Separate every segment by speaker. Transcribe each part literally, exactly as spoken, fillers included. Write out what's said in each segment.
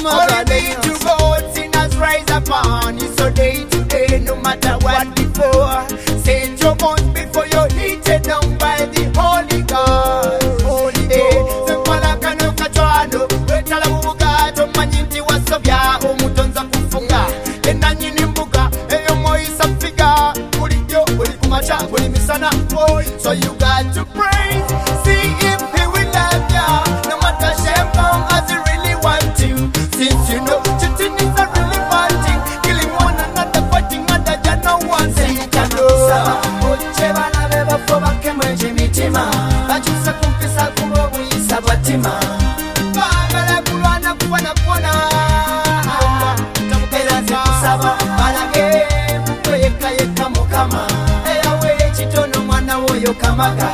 Speaker 1: All we need to go, sinners rise upon you. So day to day, no matter what before, set your bones before you're heated down by the Holy God. Holy God. Sempala kano kachwano, wetala bubugato manyinti wasobya omutonza kufunga. Ena nyini mbuga, eyo moisa figa. Uliyo, ulikumacha, ulimisana. So you got to pray, see if he will love ya. No matter shame long as he really want to. Since you know cheating is a really bad thing, killing one another, fighting other, ya no one say it alone. Oche bana beba foba kemwe jimitima, bachusa kumpisa kumobu isa batima. Bagala kulwana kuwana kuwana, tamukela zikusaba, balage mkweka yeka mukama. Eya we chitono mwana woyo kamaga.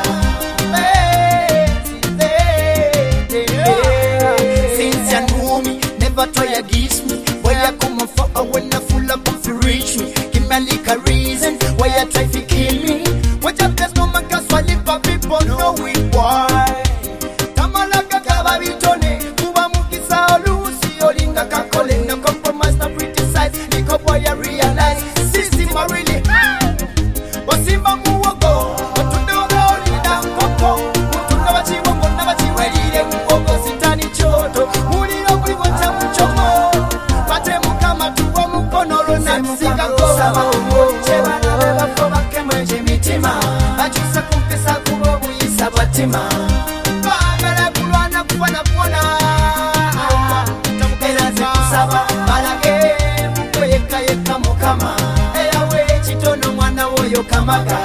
Speaker 1: Since you know me, never try against me. Why you come for when I full up to reach me? Give me a little reason why you try to kill me. What you best no man can swallow for people know it why. Tamalaga kaba bitone, kuba mukisa olusi olinga kakole. No compromise, no criticize. Niko boy I realize, system I really high. Wasimba muwogo, watunda oli na koko. Mutunda wachiwongo na wachiwelile muwogo sitani choto. Muliro kuliwocha mchomo, pate mukama tuwa mukonoro na msika kosa. Oche bana beba foba kemwe jimitima, bachusa kumpisa kubobu isa batima. Bagala kulwana kuwana kuwana, tamukela zikusaba, balage mkweka yeka mukama. Eya we chitono mwana woyo kamaga.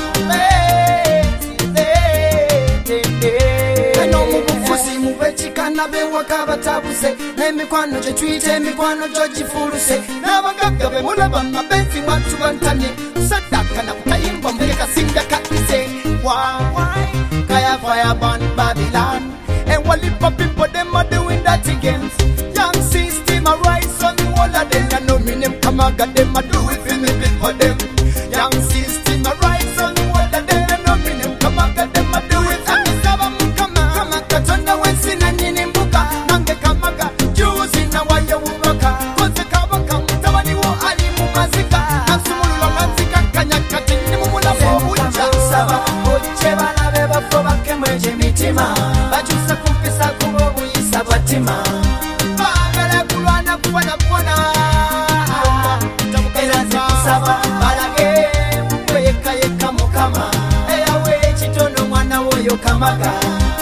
Speaker 1: Kano mubufuzi mubechikana bewaka batabuse. Nemikwano je tweete mikwano joji fuluse. Nabagaga be mulaba mabenzi watu bantanye. Sadaka na kayimba mbeka singa kakise. Why? Kaya fire burn Babylon. And while the people them are doing that against. Young system arise on all of them. I know me name kamaga them a do it for me bit for them. Young system arise on all of them. I know me name kamaga them a do it for me. Saba mukama kamaga tona wensi na nini mbuka. Nange kamaga juzi na waya ubaka. Koze kabaka mutawani wo alimu mazika. Nasumulu lanzika kanyaka tini mumula mbuja. Saba oche bana beba foba kemwe jimitima. Bachusa kumpisa kubobu isa batima. Bagala kulwana kuwana kuwana, tamukela zikusaba, balage mkweka yeka mukama. Eya we chitono mwana woyo kamaga.